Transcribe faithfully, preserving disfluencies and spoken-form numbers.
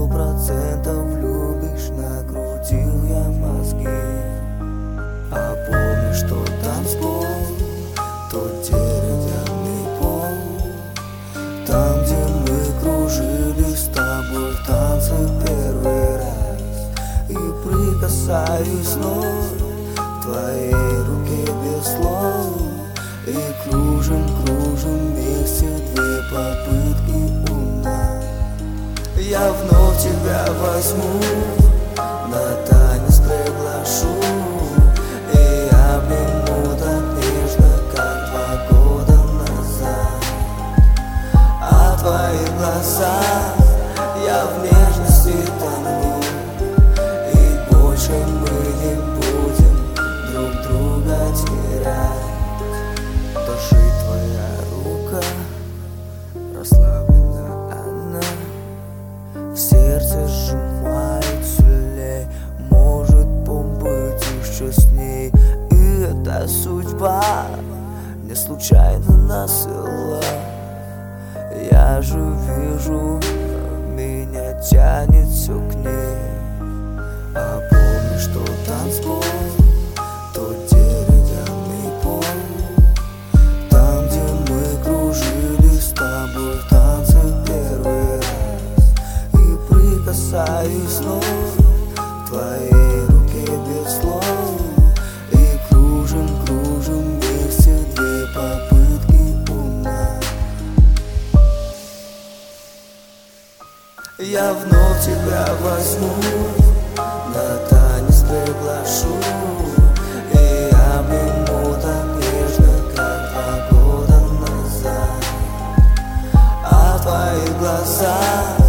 сто процентов любишь, накрутил я мозги. А помнишь тот танцпол, тот деревянный пол, там, где мы кружились с тобой в танце первый раз. И прикасаюсь вновь к твоей руке без слов, и кружим, кружим вместе две попытки у нас. Я вновь тебя возьму, на танец приглашу, и обниму так нежно, как два года назад. А в твоих глазах я в нежности тону, и больше мы не будем друг друга терять. Дышит твоя рука, расслаблена она, в сердце сжимает сильней. Может побыть еще с ней, и это судьба не случайно нас вела. Я же вижу, меня тянет все к ней. А помнишь тот танцпол, тот деревянный пол, там, где мы кружились с тобой в танце первый раз. И прикасаюсь вновь к твоей руке без слов, и кружим, кружим вместе две попытки у нас. Я вновь тебя возьму, на танец приглашу, и обниму так нежно, как два года назад. А в твоих глазах